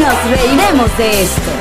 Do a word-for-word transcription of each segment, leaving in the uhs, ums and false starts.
Nos reiremos de esto.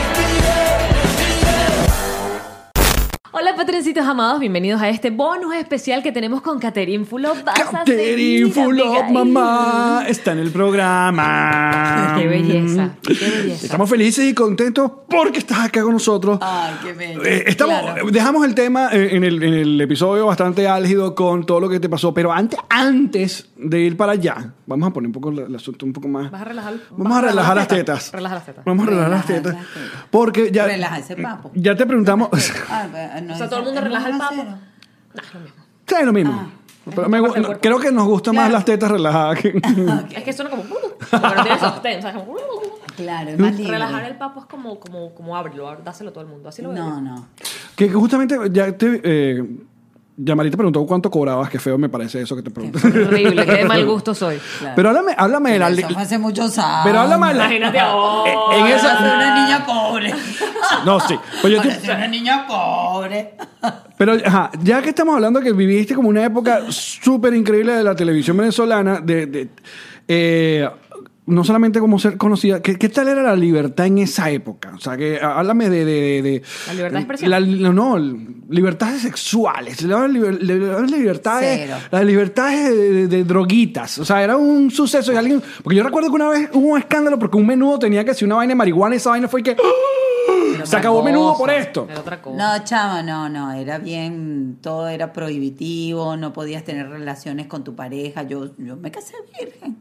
Hola patroncitos amados, bienvenidos a este bonus especial que tenemos con Catherine Fulop. Catherine Fulop, mamá, está en el programa. Qué belleza, qué belleza. Estamos felices y contentos porque estás acá con nosotros. Ay, qué bello. Eh, estamos, Claro. Dejamos el tema en el, en el episodio bastante álgido con todo lo que te pasó, pero antes, antes de ir para allá, vamos a poner un poco el asunto un poco más. ¿Vas a relajar? Vamos a relajar las tetas. Relaja las tetas. Vamos a relajar las Relajar tetas. las tetas. Porque ya. Relaja ese papo. Ya te preguntamos. Ah, no, O sea, es- todo el mundo es relaja el uno a papo. cero. No, es lo mismo. Sí, es lo mismo. Ah, Pero me gu- parte del cuerpo. creo que nos gustan más Claro. las tetas relajadas que. Es que suena como... Pero no tiene sostén, ¿sabes? Como... Claro, es más libre. Relajar el papo es como, como, como ábrelo, dáselo a todo el mundo. Así lo veo. No, no. Que que justamente ya te. Eh, Yamari te preguntó cuánto cobrabas, qué feo me parece eso que te pregunté. Horrible, qué de mal gusto soy. Claro. Pero háblame, háblame de la. Eso fue hace muchos años. Pero háblame de la. Imagínate ahora. En Ahora esa- soy una niña pobre. No, sí. Pero, yo te- Ahora soy una niña pobre. pero ajá, ya que estamos hablando que viviste como una época súper increíble de la televisión venezolana, de, de eh, no solamente como ser conocida, ¿qué, ¿qué tal era la libertad en esa época? O sea, que ah, háblame de... de, de- ¿La libertad de expresión? la- no, libertades sexuales, la liber- la libertades, Cero. las libertades de, de- de droguitas. O sea, era un suceso y alguien... Porque yo recuerdo que una vez hubo un escándalo porque un menudo tenía que hacer una vaina de marihuana y esa vaina fue que... Era Se otra acabó menudo por cosa, esto. Era otra cosa. No, chama, no, no. Era bien, todo era prohibitivo, no podías tener relaciones con tu pareja. Yo, yo me casé virgen.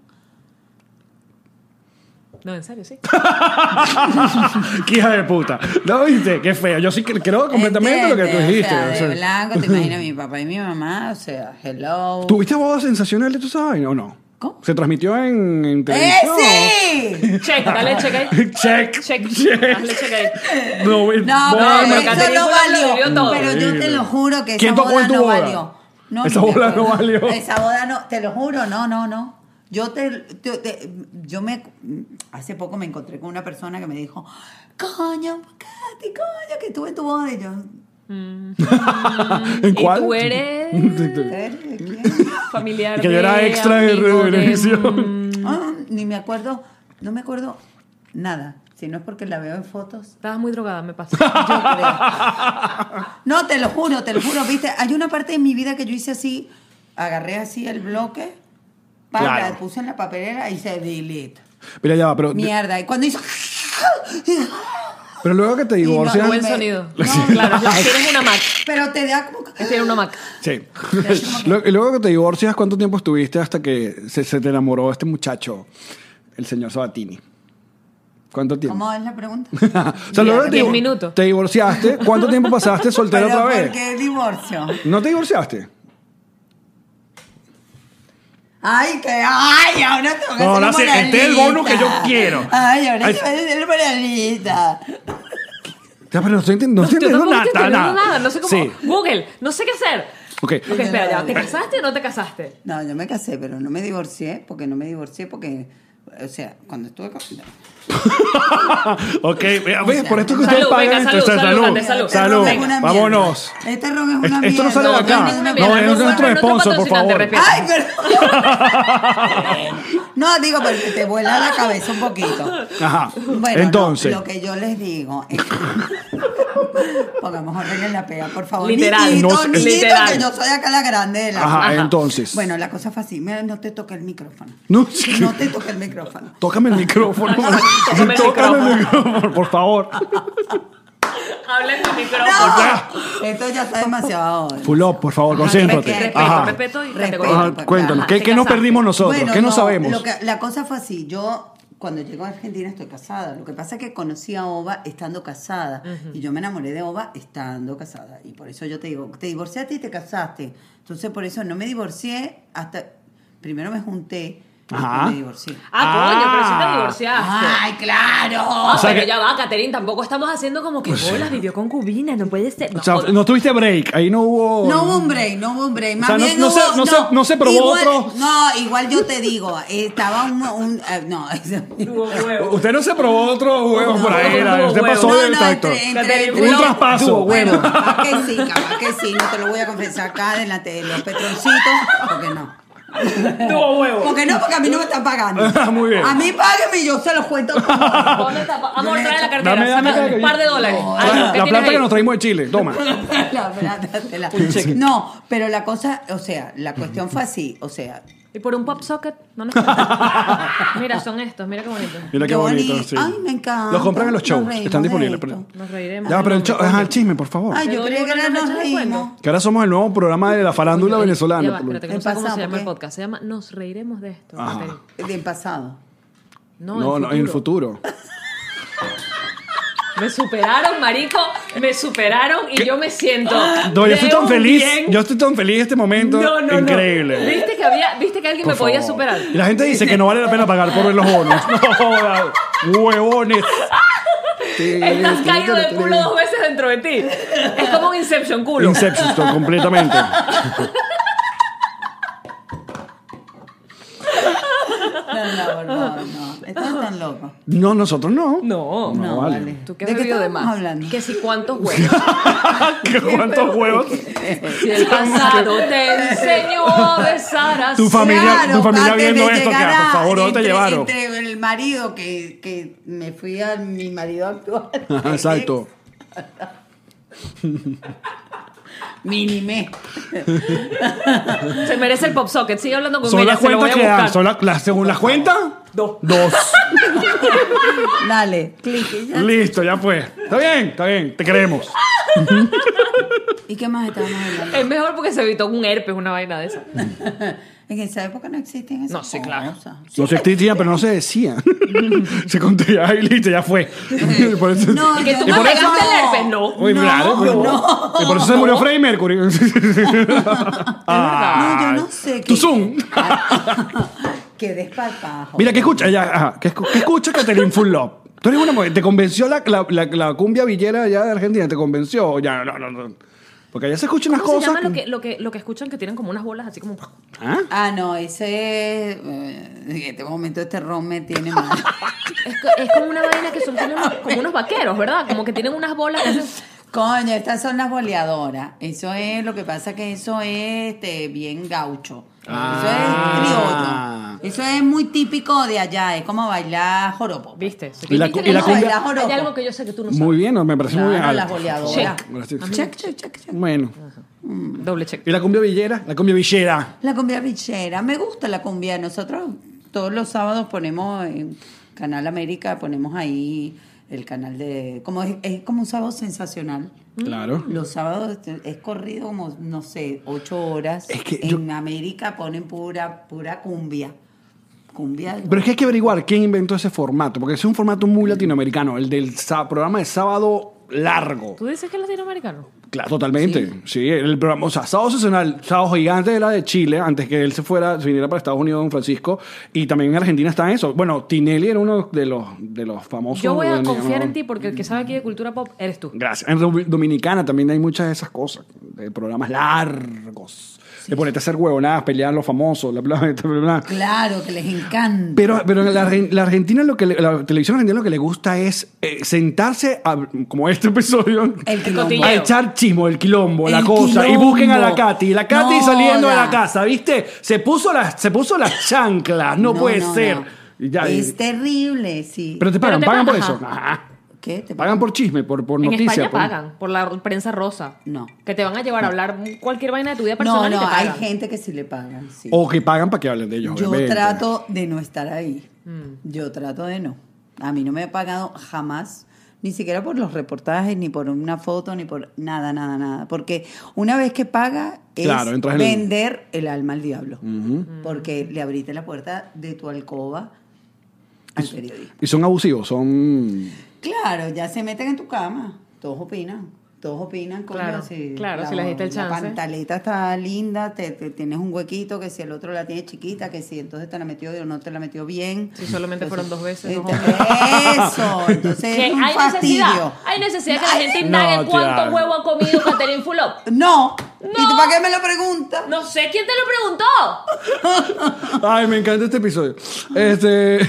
No, en serio, sí. ¡Qué hija de puta! ¿No viste? Qué feo. Yo sí que creo completamente lo que tú ¿Entiendes? dijiste. O sea, o sea. de blanco, te imaginas mi papá y mi mamá, o sea, hello. ¿Tuviste boda sensacional de tu vaina o no? ¿Cómo? ¿Se transmitió en, en ¡Eh, televisión? sí! Check, dale check ahí. Check. Check. Check. Dale check ahí. No, boda- No, boda- pero Catherine eso no Fulop lo vivió valió. todo. Pero yo te lo juro que ¿Quién esa tocó boda en tu no boda? valió. No, Esa ni me boda no acuerdo. valió. Esa boda no, te lo juro, no, no, no. Yo te, te- te- yo me hace poco me encontré con una persona que me dijo, coño, Katy, coño, que estuve en tu boda y yo. ¿En ¿Y cuál? tú eres ¿eres de quién? familiar Que yo era de, extra de amigo televisión. mm, Ah, ni me acuerdo, no me acuerdo nada. Si no es porque la veo en fotos. Estabas muy drogada, me pasa. Yo creo. No, te lo juro, te lo juro, viste. Hay una parte de mi vida que yo hice así, agarré así el bloque, pa, Claro. la puse en la papelera y hice delete. Mira, ya va, pero, Mierda. Y cuando hizo. pero luego que te Y no, divorcias... Buen me- sonido. no, Claro, tienes una Mac. Pero te da como. que- Tiene una Mac. Sí. Luego- y luego que te divorcias, ¿cuánto tiempo estuviste hasta que se, se te enamoró este muchacho, el señor Sabatini? ¿Cuánto tiempo? ¿Cómo es la pregunta? O sea, luego te Diez divor- minutos. Te divorciaste. ¿Cuánto tiempo pasaste soltera Pero otra ¿por vez? qué divorcio? ¿No te divorciaste? Ay, que. Ay, ahora tengo que No, ser no sé, moralita. este es el bono que yo quiero. Ay, ahora Ay. se va a ser moralita. Ya, pero no estoy, enti- no estoy Yo entendiendo tampoco nada, estoy entendiendo nada. nada. No sé cómo. Sí. Google, no sé qué hacer. Ok. Ok, espera, ya. ¿Te casaste o no te casaste? No, yo me casé, pero no me divorcié, porque no me divorcié, porque, o sea, cuando estuve con... Ok, vea, ve, por esto que ustedes Salud, pagan. venga, esto, salud, salud, grande, salud. salud. Salud. Venga. Una Vámonos. mierda. Este ron es una Esto- mierda. esto no sale de acá. No, no, No, es no, nuestro no, no, sponsor, por patrocinante, favor. repito. ¡Ay, perdón! No, digo, porque te vuela la cabeza un poquito. Ajá. Bueno, Entonces. no, lo que yo les digo es... Pongamos orden en la pega, por favor. Literal, Niñito, no sé- niñito, literal. que yo soy acá la grande de la... Ajá, Ajá. entonces. Bueno, la cosa fue así. Mira, no te toque el micrófono. No, sí. No te toque el micrófono. Tócame el micrófono. Tócame el Tócame el micrófono, por favor. Habla en tu micrófono. ¡No! Esto ya está demasiado... Fulop, por favor, Ajá, concéntrate. Respeto, Ajá. respeto y Respeto. categoría. Ajá, cuéntanos, Ajá, ¿qué, te qué nos casaste. perdimos nosotros? Bueno, ¿Qué no, no, sabemos? lo que- la cosa fue así. Yo, cuando llego a Argentina, estoy casada. Lo que pasa es que conocí a Oba estando casada. Y yo me enamoré de Oba estando casada. Y por eso yo te digo, te divorciaste y te casaste. Entonces, por eso no me divorcié hasta... Primero me junté y Ajá. después me divorcié. Ah, coño, pero sí Ah. te divorciaste. ¡Ay, claro! Ah, O sea pero que- ya va, Catherine, tampoco estamos haciendo como que bolas, vivió concubina, no puede ser. O sea, no tuviste break, ahí no hubo... No hubo un break, no hubo un break. Más sea, no- bien no se- hubo- no se- no se probó igual- otro. No, igual yo te digo, estaba un... un eh, no, Hubo huevo. Usted no se probó otro huevo No, por ahí, no, la- no, usted huevo. pasó no, del no, tacto. entre, entre, Catherine entre- Un Fulop. traspaso. Tuvo Bueno, huevo. capaz que sí, capaz que sí, no te lo voy a confesar acá delante de los petroncitos, porque no. Tuvo huevo. Porque no, porque a mí no me están pagando. Muy bien. A mí páguenme y yo se los cuento. ¿Dónde está? Vamos a traer la cartera. Dame, dame, Saca dame. un par de dólares. No, Ah, La, ¿qué la tienes plata ahí? que nos traímos de Chile, toma. La plata, te la- No, pero la cosa, o sea, la cuestión fue así, o sea, Y por un pop socket, ¿dónde está? Mira, son estos, mira qué bonito. Mira qué Qué bonito, bonito. sí. Ay, me encanta. Los compran en los Nos shows, reímos están de disponibles. esto. pero- Nos reiremos. Ya, pero el, cho- ajá, el chisme, por favor. Ay, Te yo doy creía que una era fecha nos de reímos. descuento. Que ahora somos el nuevo programa de la farándula Ya venezolana. va, espérate, que no El sé cómo pasado, se llama ¿por el qué? podcast. Se llama Nos reiremos de esto. Ajá. Caterina. Del pasado. No, No, en no, en el futuro. Me superaron, marico. Me superaron y yo me siento. No, yo estoy de tan un feliz. bien. Yo estoy tan feliz en este momento. No, no, no. Increíble. ¿Viste que, había, ¿Viste que alguien Por me podía favor. superar? Y la gente dice que no vale la pena pagar por ver los bonos. No, jodas, huevones. Estás caído de culo dos veces dentro de ti. Es como un Inception culo. Inception, estoy completamente. No, no, por favor, no. Estás tan loco. No, nosotros no. No. No, No, vale. vale. ¿Tú qué ¿De has qué bebido de estábamos más? hablando? Que si cuántos huevos. ¿Qué- ¿Cuántos huevos? Si el pasado te enseñó a besar así. Tu familia, Claro, tu familia antes de viendo esto, que llegar por a- favor, ¿dónde te entre- llevaron? Entre el marido que, que me fui a mi marido actual. Ajá, exacto. Minimé. Se merece el pop socket. Sigue hablando conmigo. Son las se lo voy cuentas a que dan. buscar. Son la- las- según las cuentas, Dos. dos. Dale, clic. y ya. Listo, ya fue. Está bien, está bien, te queremos. ¿Y qué más estábamos hablando? Es mejor porque se evitó un herpes, una vaina de esa. En esa época no existían esas No, sí, claro. cosas. No se existía, pero no se decía. Se contaba y listo, ya fue. Por eso- No, ¿Y que yo tú y me por pegaste eso- el herpes? No. Uy, No, claro, pero- no. y por eso se murió Freddie Mercury. No, yo no sé Tu qué. Zoom. Qué desparpajo. Mira, ¿qué escucha? Ya, ajá, ¿qué, escu- qué escucha Catherine Full Love? Tú eres una mujer, ¿te convenció la, la, la, la cumbia villera allá de Argentina? ¿Te convenció? O ya, no, no, no. Porque allá se escuchan unas ¿Cómo se cosas. llama lo que, lo, que, lo que escuchan que tienen como unas bolas así como... ¿Ah? Ah, no, ese. eh, en este momento este ron me tiene mal. Es, co- es como una vaina que son como unos, como unos vaqueros, ¿verdad? Como que tienen unas bolas que hacen... Coño, estas son las boleadoras. Eso es, lo que pasa que eso es este, bien gaucho. Ah. Eso es criollo. Eso es muy típico de allá. Es como bailar joropo. ¿Viste? Y la- ¿Viste y que la no cumbia- sabes? Bailar joropo. Hay algo que yo sé que tú no sabes. Muy bien, no, me parece muy bien. Claro, las alto. boleadoras. Check. Check, check, check, check. Bueno. Doble check. ¿Y la cumbia villera? La cumbia villera. La cumbia bichera. Me gusta la cumbia. Nosotros todos los sábados ponemos en Canal América, ponemos ahí el canal de... como Es, es como un sábado sensacional. Claro. Los sábados es corrido como, no sé, ocho horas. Es que en yo- América ponen pura, pura cumbia. Cumbia. Pero es que hay que averiguar quién inventó ese formato, porque es un formato muy latinoamericano, el del sa- programa de sábado largo. ¿Tú dices que es latinoamericano? Claro, totalmente. Sí, el programa, o sea, Sábado Sensacional, Sábado Gigante era de Chile, antes que él se fuera, se viniera para Estados Unidos, Don Francisco, y también en Argentina está eso. Bueno, Tinelli era uno de los, de los famosos. Yo voy a de- confiar no, en ti porque el que sabe aquí de cultura pop eres tú. Gracias. En Domi- Dominicana también hay muchas de esas cosas, de programas largos. De ponerte a hacer huevonadas, pelear los famosos, bla, bla, bla, bla, bla. Claro, que les encanta. Pero, pero en la, Argen- la Argentina, lo que le- la televisión argentina lo que le gusta es eh, sentarse, a- como este episodio, El quilombo. cotilleo. a echar chismo, el quilombo, El la cosa. Y quilombo. busquen a la Katy. Y la Katy No, saliendo de la- la casa, ¿viste? Se puso las, se puso las chanclas. No, puede no, ser. no. Y ya, y- Es terrible, sí. pero te pagan, te pagan por pagan, eso. Ajá. ¿Qué? ¿Te Pagan por chisme, por, por En noticia. España por- pagan por la prensa rosa. No. Que te van a llevar a hablar cualquier vaina de tu vida No, personal y no, te hay pagan. gente que sí le pagan, sí. O que pagan para que hablen de ellos. Yo obviamente. trato de no estar ahí. Mm. Yo trato de no. A mí no me ha pagado jamás, ni siquiera por los reportajes, ni por una foto, ni por nada, nada, nada. Porque una vez que paga es Claro, entras en el- vender el alma al diablo. Porque le abriste la puerta de tu alcoba al periodismo. Y son abusivos, son... Claro, ya se meten en tu cama. Todos opinan. Todos opinan. coño, Claro, si claro, la, si les diste el La chance. pantaleta está linda, te, te- tienes un huequito, que si el otro la tiene chiquita, que si entonces te la metió o no te la metió bien. Si solamente fueron dos veces, dos Entonces, eso, entonces Que es un hay fastidio. necesidad, hay necesidad que la gente No, indague cuánto claro. huevo ha comido Catherine Fulop. No. ¿Y tú No. para qué me lo preguntas? No sé quién te lo preguntó. Ay, me encanta este episodio. Este.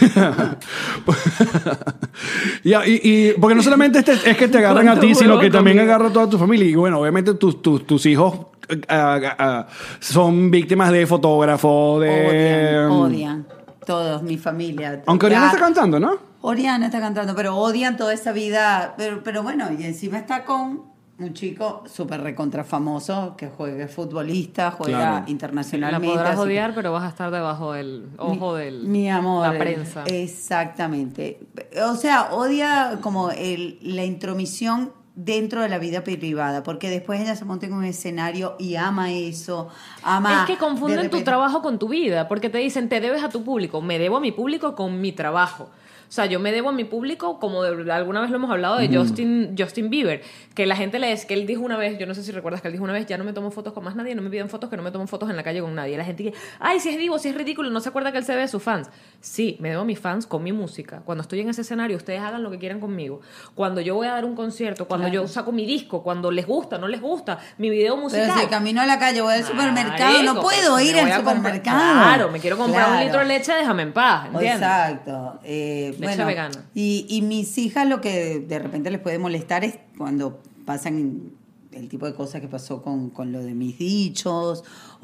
y, y- y- porque no solamente este- es que te agarran a ti, ¿Cuánto sino huevo que también comido? agarra a toda tu familia. Y bueno, obviamente tus, tus, tus hijos ah, ah, son víctimas de fotógrafos, de... Odian, odian. Todos, mi familia. Aunque Oriana está cantando, ¿no? Oriana está cantando, pero odian toda esa vida. Pero, pero bueno, y encima está con un chico súper recontra famoso que juega es futbolista, juega Claro. internacionalmente. La podrás así que- odiar, pero vas a estar debajo del ojo mi, del mi amor, la prensa. Exactamente. O sea, odia como el, la intromisión dentro de la vida privada, porque después ella se monta en un escenario y ama eso, ama... Es que de confunden tu repente- trabajo con tu vida, porque te dicen, te debes a tu público. Me debo a mi público con mi trabajo. O sea, yo me debo a mi público, como de- alguna vez lo hemos hablado de Justin, Justin Bieber, que la gente le dice, que él dijo una vez, yo no sé si recuerdas que él dijo una vez, ya no me tomo fotos con más nadie, no me piden fotos, que no me tomo fotos en la calle con nadie. Y la gente que, ay, si es divo, si es ridículo, no se acuerda que él se debe a sus fans. Sí, me debo a mis fans con mi música. Cuando estoy en ese escenario, ustedes hagan lo que quieran conmigo. Cuando yo voy a dar un concierto, cuando Claro. yo saco mi disco, cuando les gusta, no les gusta, mi video musical. Pero si camino a la calle, voy al supermercado, Marico, no puedo pues, ir me voy al a comprar- supermercado. Claro, me quiero comprar un Claro. litro de leche, déjame en paz, ¿entiendes? Exacto. Eh, Leche bueno, vegana. Y, y mis hijas lo que de repente les puede molestar es cuando pasan el tipo de cosas que pasó con, con lo de mis dichos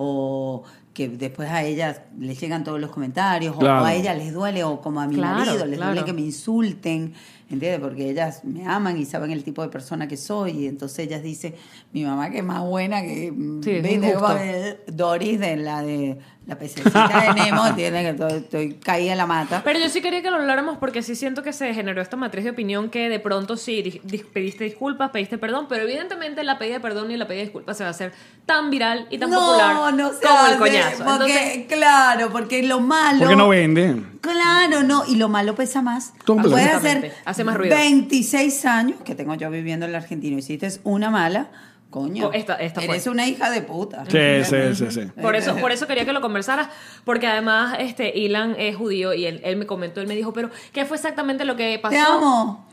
o que después a ellas les llegan todos los comentarios Claro. o a ellas les duele o como a mi Claro, marido les claro. duele que me insulten, ¿entiendes? Porque ellas me aman y saben el tipo de persona que soy y entonces ellas dicen, mi mamá que es más buena que Sí, es ¿viste? injusto. Como de Doris de la de la pececita de Nemo, entiende que estoy, estoy caída en la mata. Pero yo sí quería que lo habláramos porque sí siento que se generó esta matriz de opinión que de pronto sí di- di- pediste disculpas, pediste perdón, pero evidentemente la pedida de perdón y la pedida de disculpas se va a hacer tan viral y tan no, popular no se como el hace, coñazo. Porque, Entonces, claro, porque lo malo. Porque no venden. Claro, no, y lo malo pesa más. Completamente. Puedes Absolutamente. hacer Hace más ruido. veintiséis años que tengo yo viviendo en la Argentina y hiciste una mala, coño. Co- esta- esta fue. eres una hija de puta. Sí, sí, sí, sí. por eso, por eso quería que lo conversaras, porque además este Ilan es judío y él, él me comentó, él me dijo, pero ¿qué fue exactamente lo que pasó? Te amo.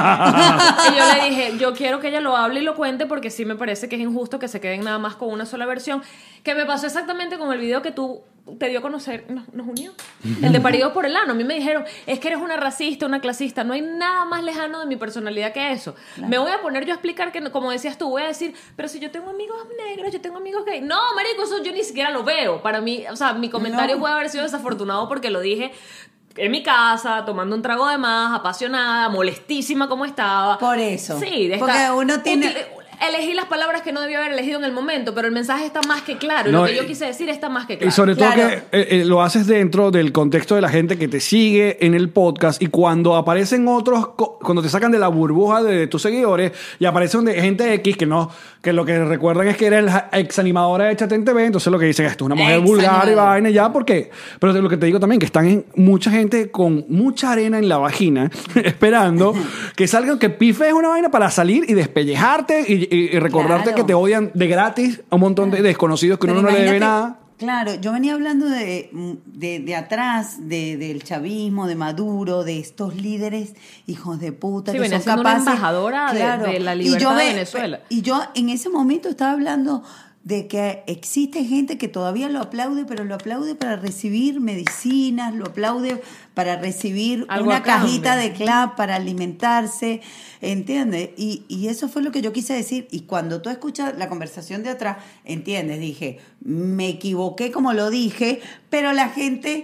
Y yo le dije, yo quiero que ella lo hable y lo cuente porque sí me parece que es injusto que se queden nada más con una sola versión. Que me pasó exactamente con el video que tú te dio a conocer, nos, nos unió. El de Parido por el Ano. A mí me dijeron, es que eres una racista, una clasista. No hay nada más lejano de mi personalidad que eso. Me voy a poner yo a explicar que, como decías tú, voy a decir, pero si yo tengo amigos negros, yo tengo amigos gay. No, marico, eso yo ni siquiera lo veo. Para mí, o sea, mi comentario No. puede haber sido desafortunado porque lo dije en mi casa, tomando un trago de más, apasionada, molestísima como estaba. Por eso. Sí, de Porque esta- uno tiene- util- elegí las palabras que no debía haber elegido en el momento, pero el mensaje está más que claro. Y No, lo que yo y- quise decir está más que claro. Y sobre todo Claro. que eh, eh, lo haces dentro del contexto de la gente que te sigue en el podcast y cuando aparecen otros, co- cuando te sacan de la burbuja de tus seguidores y aparecen de gente X que no, que lo que recuerdan es que eres la ex animadora de Chat en T V, entonces lo que dicen es esto es una mujer Ex vulgar y animadora. vaina ya, porque pero lo que te digo también que están en mucha gente con mucha arena en la vagina esperando que salgan, que pifes una vaina para salir y despellejarte y, y- y recordarte Claro. que te odian de gratis a un montón de desconocidos que Pero uno no le debe imagínate, nada. Claro, yo venía hablando de, de, de atrás, de, del chavismo, de Maduro, de estos líderes hijos de puta Sí, que venía son siendo una capaces. embajadora de- de la Y libertad yo de ve- Venezuela. Y yo en ese momento estaba hablando de que existe gente que todavía lo aplaude, pero lo aplaude para recibir medicinas, lo aplaude para recibir Algo una a cambio. cajita de clap para alimentarse, ¿entiendes? Y, y eso fue lo que yo quise decir. Y cuando tú escuchas la conversación de atrás, ¿entiendes? Dije, me equivoqué como lo dije, pero la gente...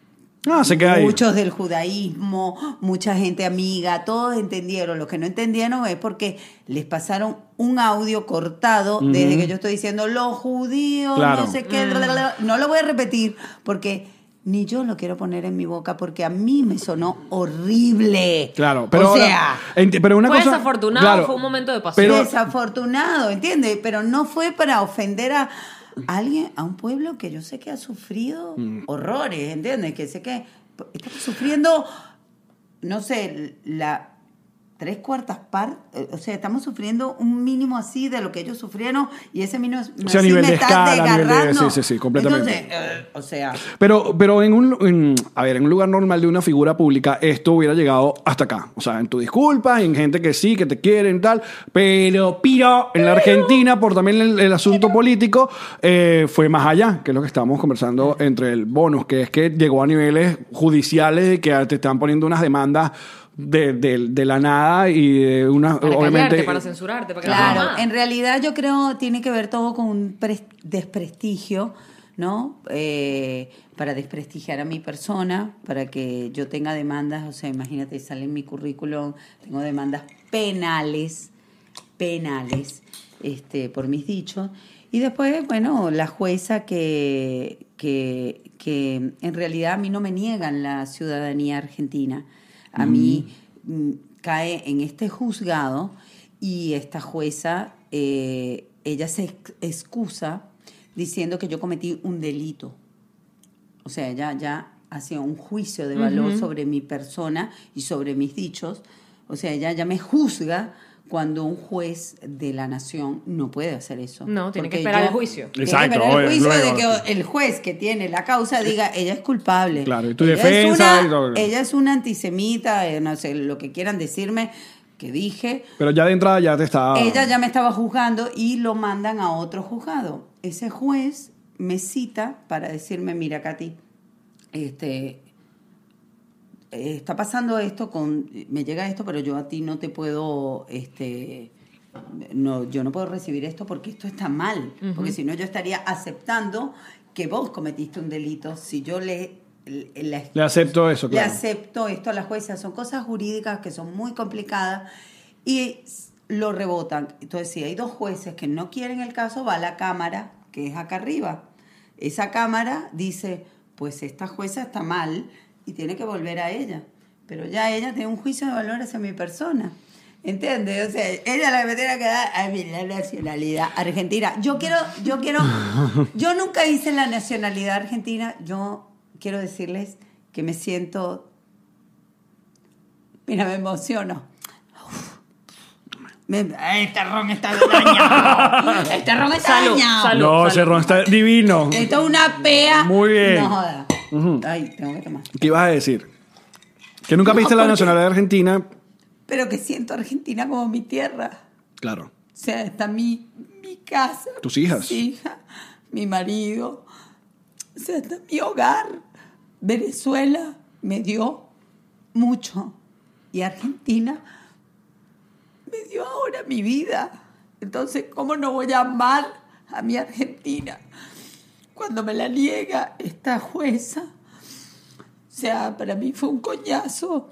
No, se queda ahí. Muchos del judaísmo, mucha gente amiga, todos entendieron. Los que no entendieron es porque les pasaron un audio cortado Ujú. desde que yo estoy diciendo los judíos, Claro. no sé qué, bla, bla, bla. No lo voy a repetir porque ni yo lo quiero poner en mi boca porque a mí me sonó horrible. Claro, pero o ahora, sea, enti- pero una Fue cosa, desafortunado, claro, fue un momento de pasión. pero- desafortunado, ¿entiendes? Pero no fue para ofender a alguien, a un pueblo que yo sé que ha sufrido Mm. horrores, ¿entiendes? Que sé que estamos sufriendo, no sé, la tres cuartas partes, o sea, estamos sufriendo un mínimo así de lo que ellos sufrieron y ese mínimo O sea, a así nivel me de está escala, a nivel de- desgarrando. sí, sí, sí, completamente. Entonces, eh, o sea, Pero, pero en un, en- a ver, en un lugar normal de una figura pública, esto hubiera llegado hasta acá. O sea, en tu disculpa, en gente que sí, que te quieren y tal. Pero, pero, en la Argentina, por también el, el asunto político, eh, fue más allá, que es lo que estábamos conversando entre el bonus, que es que llegó a niveles judiciales de que te están poniendo unas demandas de, de, de la nada y de una... Para obviamente, callarte, para censurarte, para que no Claro, digas nada. en realidad yo creo tiene que ver todo con un pres- desprestigio, ¿no? Eh, para desprestigiar a mi persona, para que yo tenga demandas, o sea, imagínate, sale en mi currículum, tengo demandas penales, penales, este, por mis dichos. Y después, bueno, la jueza que, que, que en realidad a mí no me niegan la ciudadanía argentina. A mm. mí mm, cae en este juzgado y esta jueza, eh, ella se ex- excusa diciendo que yo cometí un delito. O sea, ella ya hacía un juicio de valor uh-huh. sobre mi persona y sobre mis dichos. O sea, ella ya me juzga cuando un juez de la nación no puede hacer eso. No, tiene que esperar el juicio. Exacto. Tiene que esperar el juicio luego. de que el juez que tiene la causa diga, ella es culpable. Claro, y tu ella defensa es una, y todo. Ella es una antisemita, eh, no sé, lo que quieran decirme que dije. Pero ya de entrada ya te estaba... Ella ya me estaba juzgando y lo mandan a otro juzgado. Ese juez me cita para decirme, mira, Katy, este... está pasando esto con me llega esto, pero yo a ti no te puedo este no yo no puedo recibir esto porque esto está mal, uh-huh. porque si no yo estaría aceptando que vos cometiste un delito si yo le le, le, le acepto eso, claro. Le acepto esto a la jueza, son cosas jurídicas que son muy complicadas y lo rebotan. Entonces, si hay dos jueces que no quieren el caso, va a la cámara, que es acá arriba. Esa cámara dice, pues esta jueza está mal y tiene que volver a ella. Pero ya ella tiene un juicio de valor hacia mi persona. ¿Entiendes? O sea, ella la que me tiene que dar a mí la nacionalidad argentina. Yo quiero, yo quiero, yo nunca hice la nacionalidad argentina. Yo quiero decirles que me siento, mira, me emociono. Me, este ron está dañado. Este ron está salud, dañado. Salud, no, salud. ese ron está divino. Esto es una pea. Muy bien. No joda. Uh-huh. Ay, tengo que tomar. ¿Qué ibas a decir? Que nunca No, viste la porque- nacionalidad argentina. Pero que siento Argentina como mi tierra. Claro. O sea, está mi, mi casa. Tus hijas. Mis hijas, mi marido. O sea, está mi hogar. Venezuela me dio mucho. Y Argentina me dio ahora mi vida. Entonces, ¿cómo no voy a amar a mi Argentina cuando me la niega esta jueza? O sea, para mí fue un coñazo.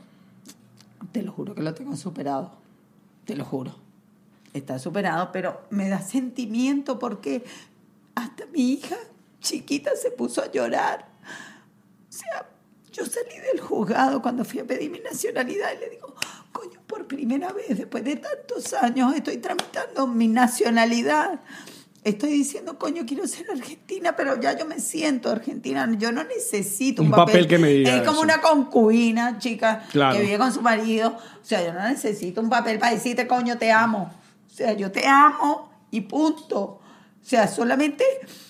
Te lo juro que lo tengo superado. Te lo juro. Está superado, pero me da sentimiento porque hasta mi hija chiquita se puso a llorar. O sea, yo salí del juzgado cuando fui a pedir mi nacionalidad y le digo, coño, por primera vez, después de tantos años, estoy tramitando mi nacionalidad. Estoy diciendo, coño, quiero ser argentina, pero ya yo me siento argentina. Yo no necesito un, Un papel que me diga Es como eso. una concubina, chica, Claro. que vive con su marido. O sea, yo no necesito un papel para decirte, coño, te amo. O sea, yo te amo y punto. O sea, solamente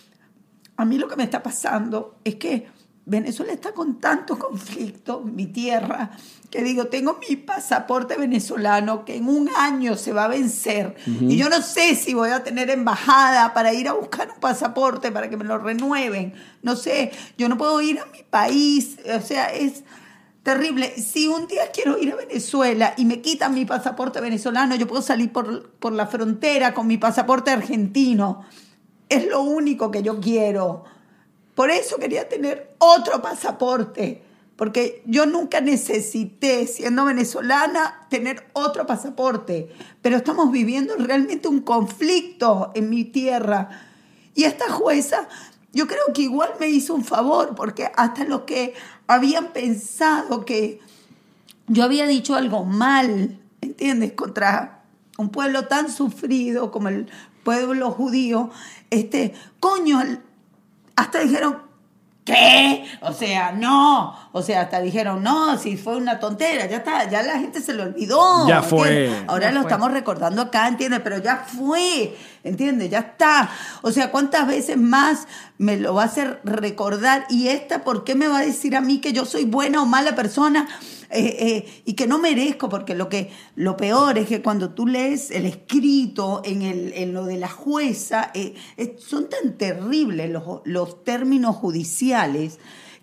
a mí lo que me está pasando es que Venezuela está con tantos conflictos, mi tierra, que digo, tengo mi pasaporte venezolano que en un año se va a vencer. Uh-huh. Y yo no sé si voy a tener embajada para ir a buscar un pasaporte para que me lo renueven. No sé, yo no puedo ir a mi país. O sea, es terrible. Si un día quiero ir a Venezuela y me quitan mi pasaporte venezolano, yo puedo salir por, por la frontera con mi pasaporte argentino. Es lo único que yo quiero. Por eso quería tener otro pasaporte, porque yo nunca necesité, siendo venezolana, tener otro pasaporte. Pero estamos viviendo realmente un conflicto en mi tierra. Y esta jueza, yo creo que igual me hizo un favor, porque hasta los que habían pensado que yo había dicho algo mal, ¿entiendes?, contra un pueblo tan sufrido como el pueblo judío, este, coño, hasta dijeron, ¿qué? O sea, no. O sea, hasta dijeron, no, si fue una tontera, ya está, ya la gente se lo olvidó. Ya fue. ¿Entiendes? Ahora Ya lo fue. estamos recordando acá, ¿entiendes? Pero ya fue, ¿entiendes? Ya está. O sea, ¿cuántas veces más me lo va a hacer recordar? Y esta, ¿por qué me va a decir a mí que yo soy buena o mala persona? Eh, eh, y que no merezco, porque lo que lo peor es que cuando tú lees el escrito en, el, en lo de la jueza, eh, eh, son tan terribles los, los términos judiciales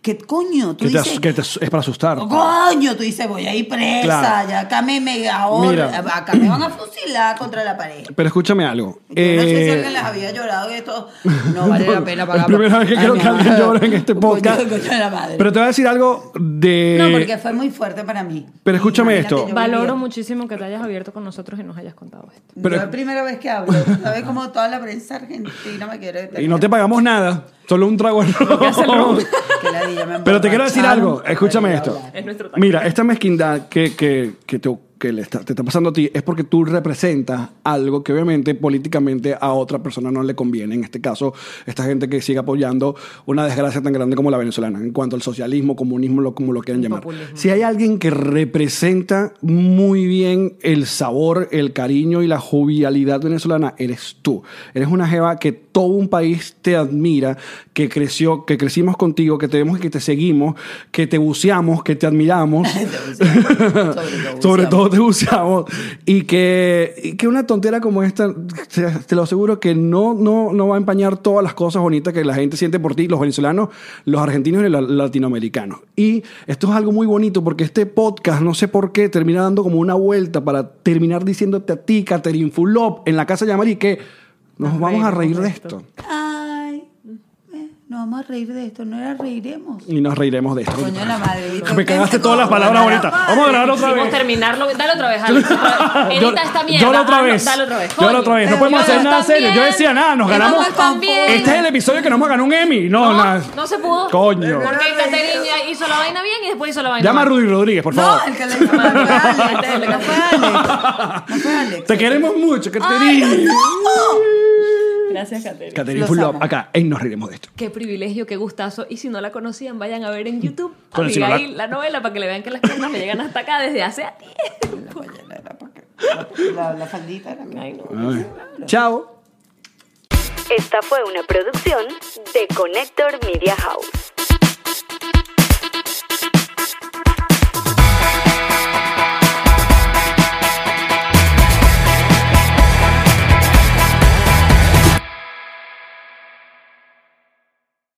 ¿Qué coño? Tú Que, te, dices, as- que te- es para asustar. "Oh, coño, tú dices, voy a ir presa, Claro. ya acá me, me ahora, Mira. acá me van a fusilar contra la pared. Pero escúchame algo. Yo no sé si Eh, alguien les había llorado y esto no vale la pena pagar. Es la primera vez que Ay, creo mi que alguien amor. llora en este podcast. Coño, coño de la madre. Pero te voy a decir algo de... no, porque fue muy fuerte para mí. Pero escúchame Imagínate, esto. yo Valoro vivía- muchísimo que te hayas abierto con nosotros y nos hayas contado esto. Pero- Yo es la primera vez que hablo. ¿Sabes cómo toda la prensa argentina me quiere detener? Y no te pagamos nada. Solo un trago de ron. Que ladilla, me Pero te quiero decir algo. emborracharon. Escúchame Ay, esto. hablar. Es nuestro taco. Mira, esta mezquindad que, que, que, te, que le está, te está pasando a ti es porque tú representas algo que obviamente políticamente a otra persona no le conviene. En este caso, esta gente que sigue apoyando una desgracia tan grande como la venezolana en cuanto al socialismo, comunismo, lo, como lo quieran llamar. populismo. Si hay alguien que representa muy bien el sabor, el cariño y la jovialidad venezolana, eres tú. Eres una jeva que todo un país te admira, que creció, que crecimos contigo, que te vemos y que te seguimos, que te buceamos, que te admiramos. Sobre todo, Sobre todo te buceamos. Y que, y que una tontera como esta, te, te lo aseguro que no, no, no va a empañar todas las cosas bonitas que la gente siente por ti, los venezolanos, los argentinos y los latinoamericanos. Y esto es algo muy bonito porque este podcast, no sé por qué, termina dando como una vuelta para terminar diciéndote a ti, Catherine Fulop, en la casa de Yamari, que nos Nos vamos a reímos reír de de esto. esto. Ay, eh, nos vamos a reír de esto, no era reiremos. Y nos reiremos de esto. Coño de la madre, ¿viste? Me cagaste todas las palabras bonitas. Vamos a grabar otra Hicimos vez. terminarlo. Dale otra vez, Alex. otra vez. Yo- Edita esta mierda. yo la otra Ah, no, vez. dale otra vez. Yo la Coño. otra vez. No Pero podemos yo hacer nada también. serio. Yo decía nada, nos Yo ganamos. también. Este es el episodio que nos vamos a ganar un Emmy. No, No, nada. no se pudo. Coño. Porque Caterina ya hizo la vaina bien y después hizo la vaina Llama a mal. Rudy Rodríguez, por favor. No, el que le hizo mal fue Alex, no fue Alex. No fue Alex. Te queremos mucho, ¡Ay, Caterina. los amo! Gracias, Caterina. Caterina Los Fulop, amo. acá, en Nos Riremos de Esto. Qué privilegio, qué gustazo. Y si no la conocían, vayan a ver en YouTube Bueno, si no la- Abigail, la... novela, para que le vean que las piernas me llegan hasta acá desde hace tiempo. La, era para que- la, la faldita era mía. Ay, no. Ay. Chao. Esta fue una producción de Connector Media House.